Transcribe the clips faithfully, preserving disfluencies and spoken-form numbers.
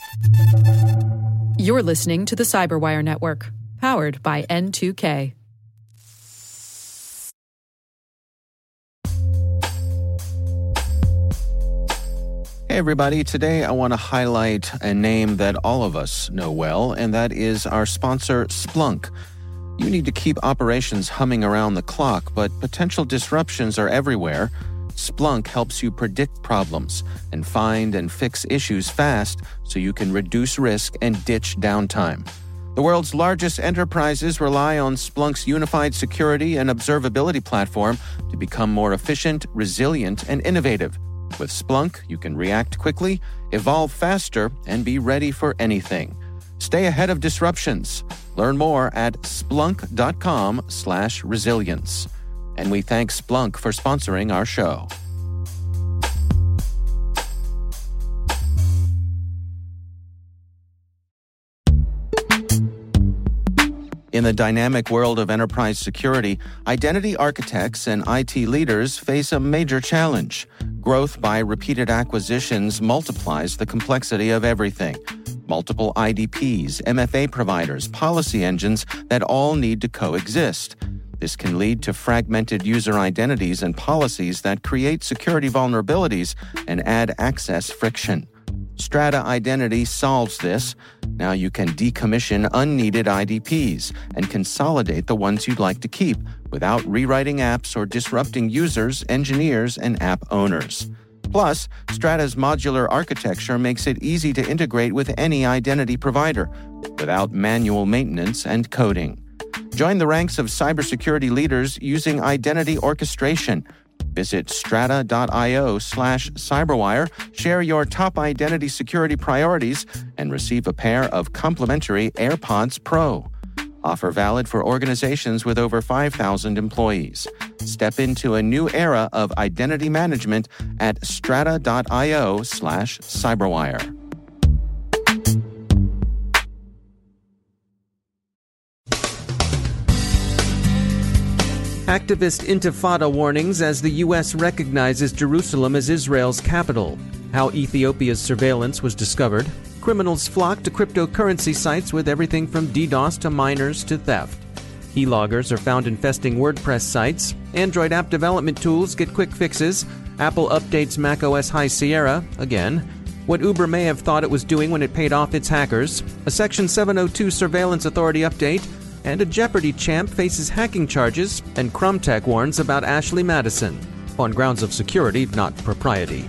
You're listening to the Cyberwire Network, powered by N two K. Hey everybody, today I want to highlight a name that all of us know well, and that is our sponsor, Splunk. You need to keep operations humming around the clock, but potential disruptions are everywhere. Splunk helps you predict problems and find and fix issues fast so you can reduce risk and ditch downtime. The world's largest enterprises rely on Splunk's unified security and observability platform to become more efficient, resilient, and innovative. With Splunk, you can react quickly, evolve faster, and be ready for anything. Stay ahead of disruptions. Learn more at splunk.com slash resilience. And we thank Splunk for sponsoring our show. In the dynamic world of enterprise security, identity architects and I T leaders face a major challenge. Growth by repeated acquisitions multiplies the complexity of everything. Multiple I D Ps, M F A providers, policy engines that all need to coexist. This can lead to fragmented user identities and policies that create security vulnerabilities and add access friction. Strata Identity solves this. Now you can decommission unneeded I D Ps and consolidate the ones you'd like to keep without rewriting apps or disrupting users, engineers, and app owners. Plus, Strata's modular architecture makes it easy to integrate with any identity provider without manual maintenance and coding. Join the ranks of cybersecurity leaders using identity orchestration. Visit strata.io slash cyberwire, share your top identity security priorities, and receive a pair of complimentary AirPods Pro. Offer valid for organizations with over five thousand employees. Step into a new era of identity management at strata.io slash cyberwire. Activist Intifada warnings as the U S recognizes Jerusalem as Israel's capital. How Ethiopia's surveillance was discovered. Criminals flock to cryptocurrency sites with everything from DDoS to miners to theft. Keyloggers are found infesting WordPress sites. Android app development tools get quick fixes. Apple updates macOS High Sierra again. What Uber may have thought it was doing when it paid off its hackers. A Section seven oh two Surveillance Authority update. And a Jeopardy champ faces hacking charges, and Crumtech warns about Ashley Madison, on grounds of security, not propriety.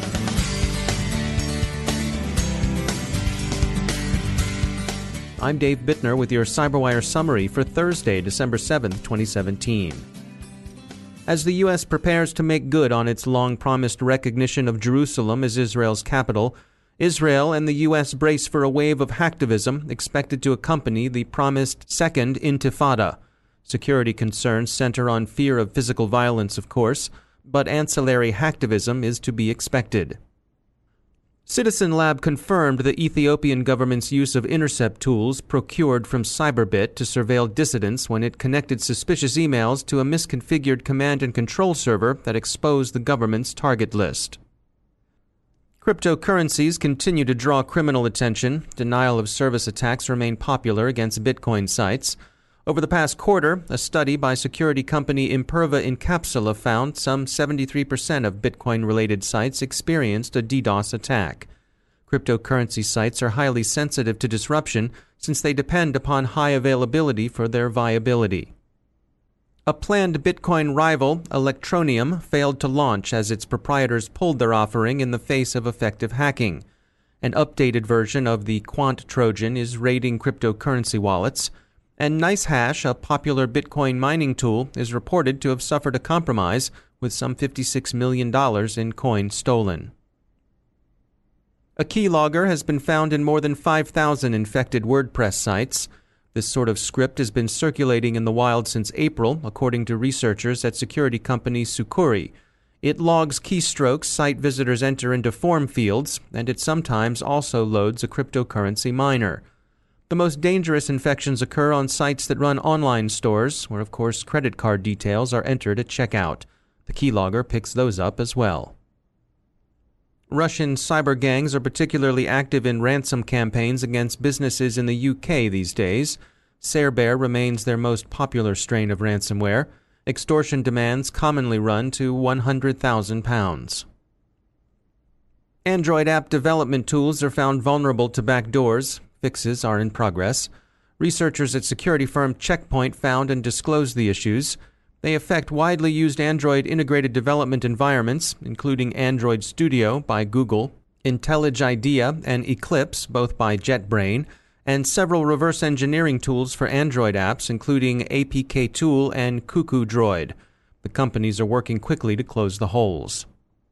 I'm Dave Bittner with your CyberWire summary for Thursday, December seventh, twenty seventeen. As the U S prepares to make good on its long-promised recognition of Jerusalem as Israel's capital, Israel and the U S brace for a wave of hacktivism expected to accompany the promised Second Intifada. Security concerns center on fear of physical violence, of course, but ancillary hacktivism is to be expected. Citizen Lab confirmed the Ethiopian government's use of intercept tools procured from Cyberbit to surveil dissidents when it connected suspicious emails to a misconfigured command and control server that exposed the government's target list. Cryptocurrencies continue to draw criminal attention. Denial of service attacks remain popular against Bitcoin sites. Over the past quarter, a study by security company Imperva Incapsula found some seventy-three percent of Bitcoin-related sites experienced a DDoS attack. Cryptocurrency sites are highly sensitive to disruption since they depend upon high availability for their viability. A planned Bitcoin rival, Electroneum, failed to launch as its proprietors pulled their offering in the face of effective hacking. An updated version of the Quant Trojan is raiding cryptocurrency wallets, and NiceHash, a popular Bitcoin mining tool, is reported to have suffered a compromise with some fifty-six million dollars in coin stolen. A keylogger has been found in more than five thousand infected WordPress sites. This sort of script has been circulating in the wild since April, according to researchers at security company Sucuri. It logs keystrokes site visitors enter into form fields, and it sometimes also loads a cryptocurrency miner. The most dangerous infections occur on sites that run online stores, where of course credit card details are entered at checkout. The keylogger picks those up as well. Russian cyber gangs are particularly active in ransom campaigns against businesses in the U K these days. Cerebear remains their most popular strain of ransomware. Extortion demands commonly run to one hundred thousand pounds. Android app development tools are found vulnerable to backdoors. Fixes are in progress. Researchers at security firm Check Point found and disclosed the issues. They affect widely used Android integrated development environments, including Android Studio by Google, IntelliJ IDEA and Eclipse, both by JetBrains, and several reverse engineering tools for Android apps, including A P K Tool and Cuckoo Droid. The companies are working quickly to close the holes.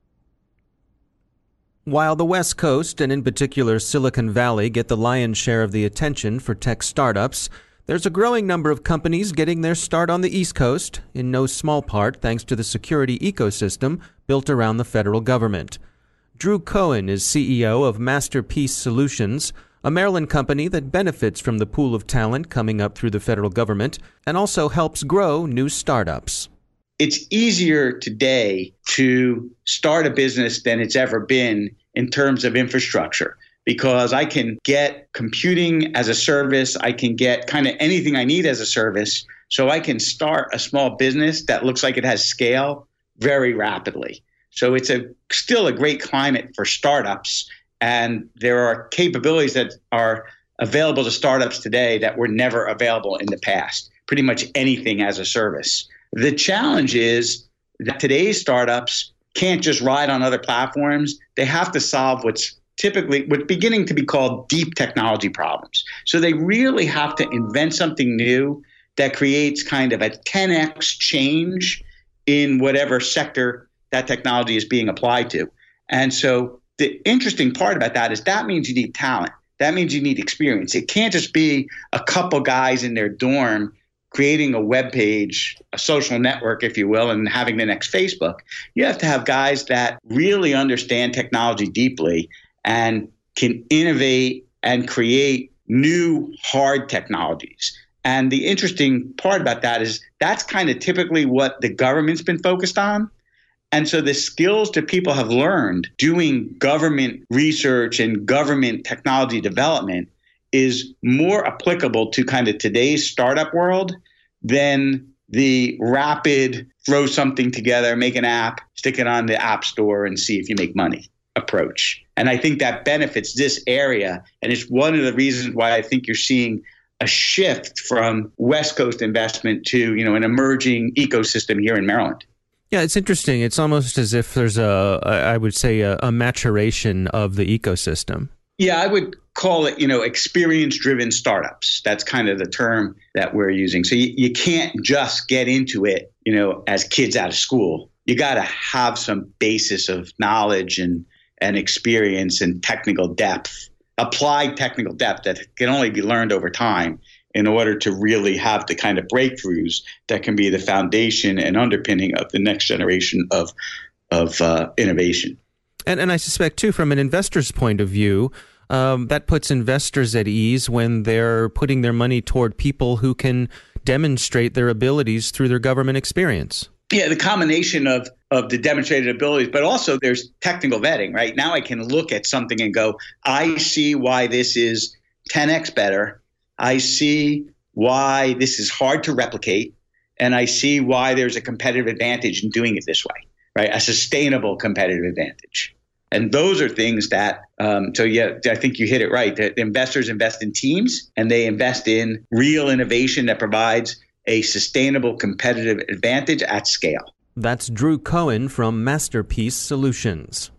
While the West Coast, and in particular Silicon Valley, get the lion's share of the attention for tech startups, there's a growing number of companies getting their start on the East Coast, in no small part thanks to the security ecosystem built around the federal government. Drew Cohen is C E O of Masterpiece Solutions, a Maryland company that benefits from the pool of talent coming up through the federal government and also helps grow new startups. It's easier today to start a business than it's ever been in terms of infrastructure, because I can get computing as a service. I can get kind of anything I need as a service. So I can start a small business that looks like it has scale very rapidly. So it's a still a great climate for startups. And there are capabilities that are available to startups today that were never available in the past. Pretty much anything as a service. The challenge is that today's startups can't just ride on other platforms. They have to solve what's typically what's beginning to be called deep technology problems. So they really have to invent something new that creates kind of a ten x change in whatever sector that technology is being applied to. And so the interesting part about that is that means you need talent. That means you need experience. It can't just be a couple guys in their dorm creating a web page, a social network, if you will, and having the next Facebook. You have to have guys that really understand technology deeply and can innovate and create new hard technologies. And the interesting part about that is that's kind of typically what the government's been focused on. And so the skills that people have learned doing government research and government technology development is more applicable to kind of today's startup world than the rapid throw something together, make an app, stick it on the app store and see if you make money approach. And I think that benefits this area. And it's one of the reasons why I think you're seeing a shift from West Coast investment to, you know, an emerging ecosystem here in Maryland. Yeah, it's interesting. It's almost as if there's a, I would say, a, a maturation of the ecosystem. Yeah, I would call it, you know, experience-driven startups. That's kind of the term that we're using. So you, you can't just get into it, you know, as kids out of school. You got to have some basis of knowledge and, and experience and technical depth, applied technical depth that can only be learned over time in order to really have the kind of breakthroughs that can be the foundation and underpinning of the next generation of, of uh, innovation. And, and I suspect, too, from an investor's point of view, um, that puts investors at ease when they're putting their money toward people who can demonstrate their abilities through their government experience. Yeah, the combination of, of the demonstrated abilities, but also there's technical vetting, right? Now I can look at something and go, I see why this is ten x better. I see why this is hard to replicate. And I see why there's a competitive advantage in doing it this way, right? A sustainable competitive advantage. And those are things that, um, so yeah, I think you hit it right. That investors invest in teams and they invest in real innovation that provides a sustainable competitive advantage at scale. That's Drew Cohen from Masterpiece Solutions.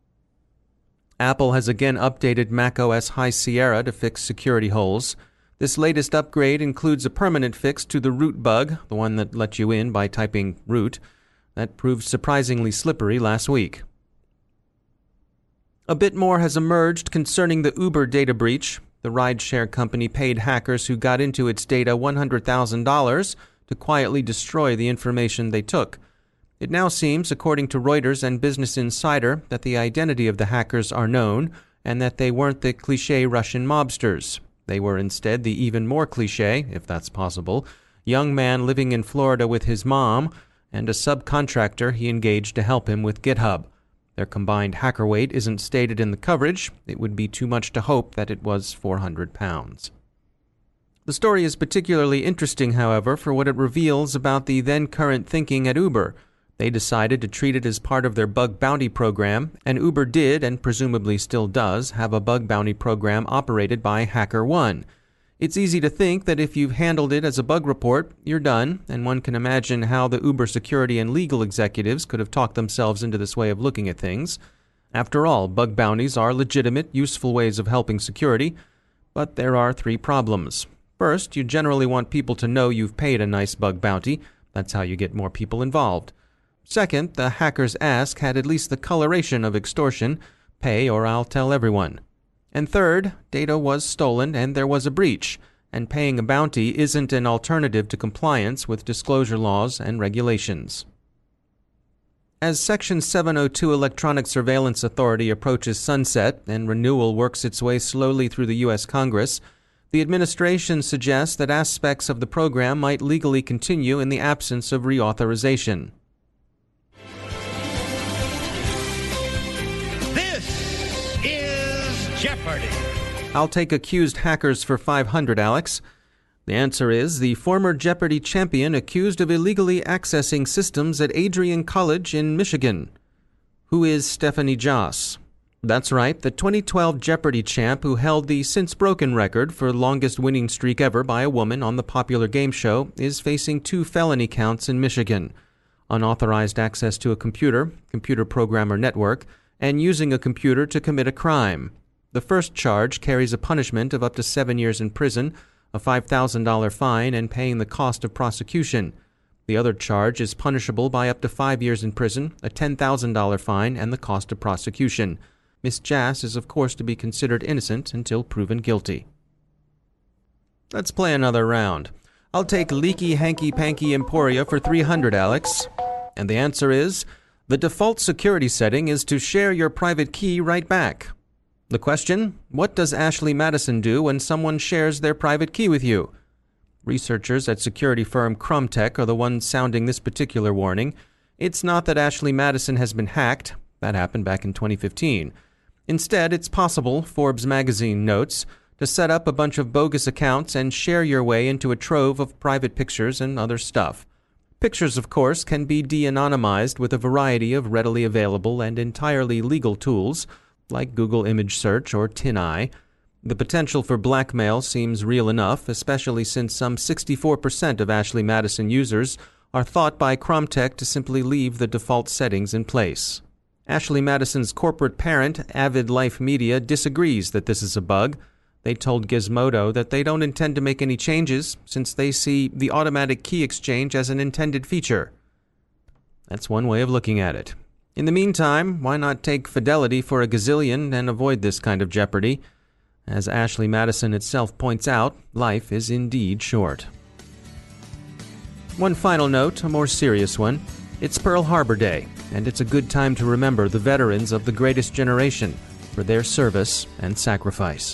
Apple has again updated macOS High Sierra to fix security holes. This latest upgrade includes a permanent fix to the root bug, the one that lets you in by typing root, that proved surprisingly slippery last week. A bit more has emerged concerning the Uber data breach. The rideshare company paid hackers who got into its data one hundred thousand dollars to quietly destroy the information they took. It now seems, according to Reuters and Business Insider, that the identity of the hackers are known and that they weren't the cliché Russian mobsters. They were instead the even more cliché, if that's possible, young man living in Florida with his mom and a subcontractor he engaged to help him with GitHub. Their combined hacker weight isn't stated in the coverage. It would be too much to hope that it was four hundred pounds. The story is particularly interesting, however, for what it reveals about the then-current thinking at Uber. They decided to treat it as part of their bug bounty program, and Uber did, and presumably still does, have a bug bounty program operated by HackerOne. It's easy to think that if you've handled it as a bug report, you're done, and one can imagine how the Uber security and legal executives could have talked themselves into this way of looking at things. After all, bug bounties are legitimate, useful ways of helping security, but there are three problems. First, you generally want people to know you've paid a nice bug bounty. That's how you get more people involved. Second, the hacker's ask had at least the coloration of extortion, pay or I'll tell everyone. And third, data was stolen and there was a breach, and paying a bounty isn't an alternative to compliance with disclosure laws and regulations. As Section seven oh two Electronic Surveillance Authority approaches sunset and renewal works its way slowly through the U S Congress, the administration suggests that aspects of the program might legally continue in the absence of reauthorization. Jeopardy! I'll take accused hackers for five hundred, Alex. The answer is the former Jeopardy champion accused of illegally accessing systems at Adrian College in Michigan. Who is Stephanie Joss? That's right, the twenty twelve Jeopardy champ who held the since-broken record for longest winning streak ever by a woman on the popular game show is facing two felony counts in Michigan: unauthorized access to a computer, computer program or network, and using a computer to commit a crime. The first charge carries a punishment of up to seven years in prison, a five thousand dollars fine, and paying the cost of prosecution. The other charge is punishable by up to five years in prison, a ten thousand dollars fine, and the cost of prosecution. Miss Jass is, of course, to be considered innocent until proven guilty. Let's play another round. I'll take Leaky Hanky Panky Emporia for three hundred, Alex. And the answer is, the default security setting is to share your private key right back. The question, what does Ashley Madison do when someone shares their private key with you? Researchers at security firm Krumtech are the ones sounding this particular warning. It's not that Ashley Madison has been hacked. That happened back in twenty fifteen. Instead, it's possible, Forbes magazine notes, to set up a bunch of bogus accounts and share your way into a trove of private pictures and other stuff. Pictures, of course, can be de-anonymized with a variety of readily available and entirely legal tools, like Google Image Search or TinEye. The potential for blackmail seems real enough, especially since some sixty-four percent of Ashley Madison users are thought by Krumtech to simply leave the default settings in place. Ashley Madison's corporate parent, Avid Life Media, disagrees that this is a bug. They told Gizmodo that they don't intend to make any changes since they see the automatic key exchange as an intended feature. That's one way of looking at it. In the meantime, why not take Fidelity for a gazillion and avoid this kind of jeopardy? As Ashley Madison itself points out, life is indeed short. One final note, a more serious one. It's Pearl Harbor Day, and it's a good time to remember the veterans of the greatest generation for their service and sacrifice.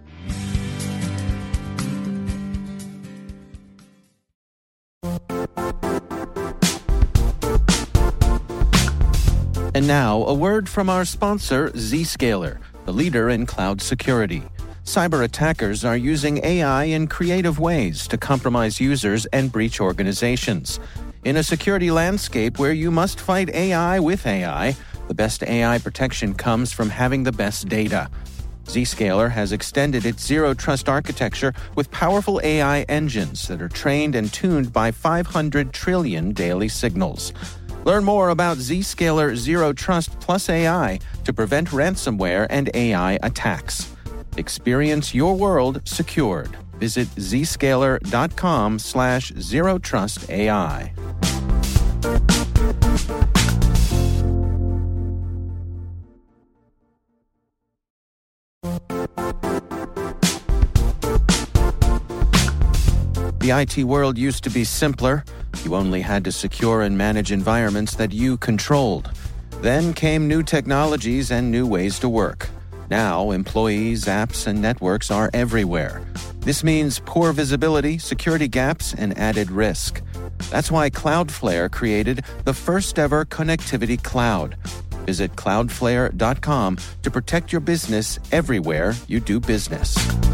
And now, a word from our sponsor, Zscaler, the leader in cloud security. Cyber attackers are using A I in creative ways to compromise users and breach organizations. In a security landscape where you must fight A I with A I, the best A I protection comes from having the best data. Zscaler has extended its zero-trust architecture with powerful A I engines that are trained and tuned by five hundred trillion daily signals. Learn more about Zscaler Zero Trust Plus A I to prevent ransomware and A I attacks. Experience your world secured. Visit zscaler.com slash zero trust AI. The I T world used to be simpler. You only had to secure and manage environments that you controlled. Then came new technologies and new ways to work. Now, employees, apps, and networks are everywhere. This means poor visibility, security gaps, and added risk. That's why Cloudflare created the first-ever connectivity cloud. Visit cloudflare dot com to protect your business everywhere you do business.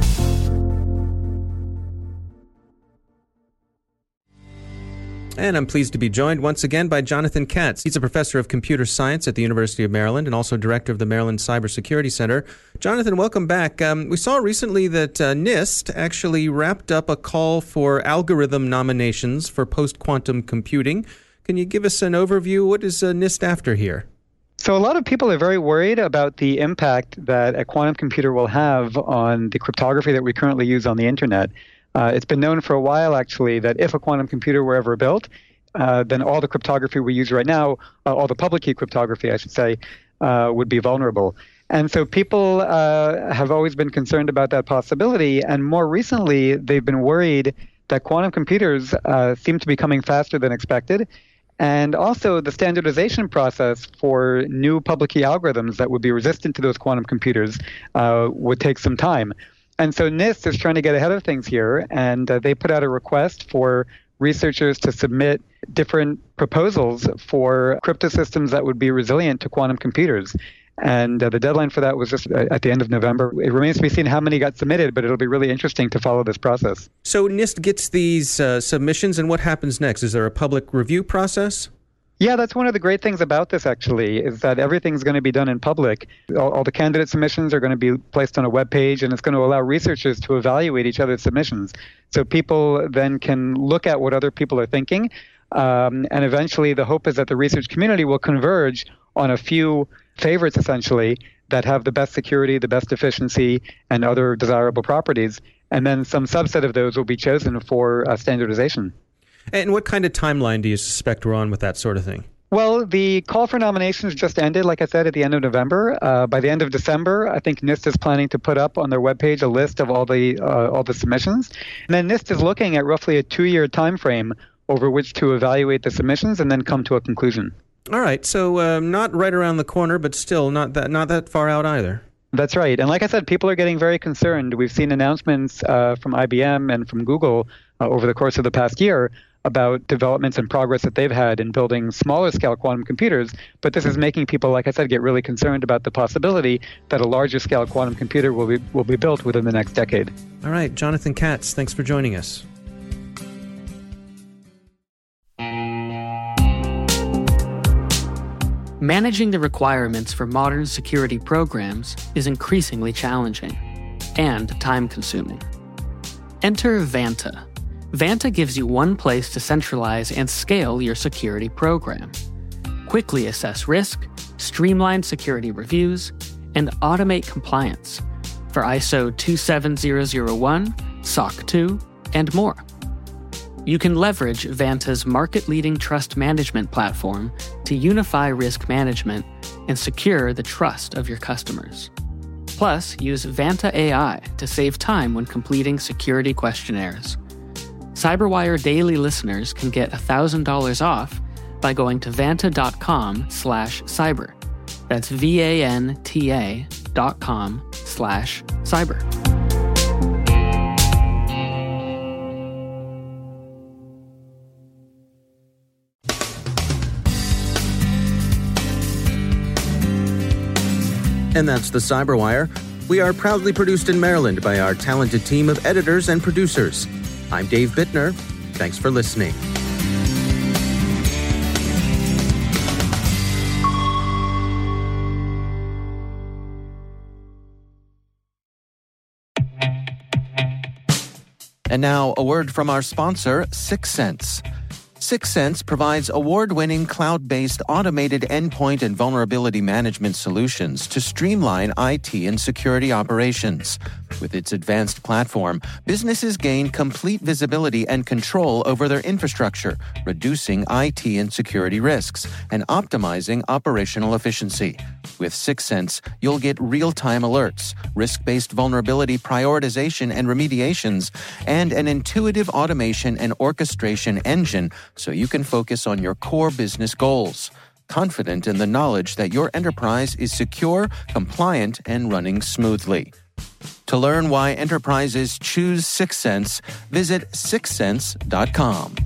And I'm pleased to be joined once again by Jonathan Katz. He's a professor of computer science at the University of Maryland and also director of the Maryland Cybersecurity Center. Jonathan, welcome back. Um, we saw recently that uh, NIST actually wrapped up a call for algorithm nominations for post-quantum computing. Can you give us an overview? What is uh, NIST after here? So a lot of people are very worried about the impact that a quantum computer will have on the cryptography that we currently use on the internet. Uh, it's been known for a while, actually, that if a quantum computer were ever built, uh, then all the cryptography we use right now, uh, all the public key cryptography, I should say, uh, would be vulnerable. And so people uh, have always been concerned about that possibility. And more recently, they've been worried that quantum computers uh, seem to be coming faster than expected. And also the standardization process for new public key algorithms that would be resistant to those quantum computers uh, would take some time. And so NIST is trying to get ahead of things here, and uh, they put out a request for researchers to submit different proposals for crypto systems that would be resilient to quantum computers. And uh, the deadline for that was just uh, at the end of November. It remains to be seen how many got submitted, but it'll be really interesting to follow this process. So NIST gets these uh, submissions, and what happens next? Is there a public review process? Yeah, that's one of the great things about this, actually, is that everything's going to be done in public. All, all the candidate submissions are going to be placed on a web page, and it's going to allow researchers to evaluate each other's submissions. So people then can look at what other people are thinking, um, and eventually the hope is that the research community will converge on a few favorites, essentially, that have the best security, the best efficiency, and other desirable properties, and then some subset of those will be chosen for uh, standardization. And what kind of timeline do you suspect we're on with that sort of thing? Well, the call for nominations just ended, like I said, at the end of November. Uh, by the end of December, I think NIST is planning to put up on their webpage a list of all the uh, all the submissions. And then NIST is looking at roughly a two-year time frame over which to evaluate the submissions and then come to a conclusion. All right, so um, not right around the corner, but still not that not that far out either. That's right. And like I said, people are getting very concerned. We've seen announcements uh, from I B M and from Google uh, over the course of the past year about developments and progress that they've had in building smaller scale quantum computers. But this is making people, like I said, get really concerned about the possibility that a larger scale quantum computer will be will be built within the next decade. All right, Jonathan Katz, thanks for joining us. Managing the requirements for modern security programs is increasingly challenging and time-consuming. Enter Vanta. Vanta gives you one place to centralize and scale your security program. Quickly assess risk, streamline security reviews, and automate compliance for I S O two seven zero zero one, S O C two, and more. You can leverage Vanta's market-leading trust management platform to unify risk management and secure the trust of your customers. Plus, use Vanta A I to save time when completing security questionnaires. CyberWire Daily listeners can get one thousand dollars off by going to vanta.com slash cyber. That's V-A-N-T-A dot com slash cyber. And that's the CyberWire. We are proudly produced in Maryland by our talented team of editors and producers. I'm Dave Bittner. Thanks for listening. And now, a word from our sponsor, Syxsense. Syxsense provides award-winning cloud-based automated endpoint and vulnerability management solutions to streamline I T and security operations. With its advanced platform, businesses gain complete visibility and control over their infrastructure, reducing I T and security risks and optimizing operational efficiency. With Syxsense, you'll get real-time alerts, risk-based vulnerability prioritization and remediations, and an intuitive automation and orchestration engine so you can focus on your core business goals, confident in the knowledge that your enterprise is secure, compliant, and running smoothly. To learn why enterprises choose Syxsense, visit syxsense dot com.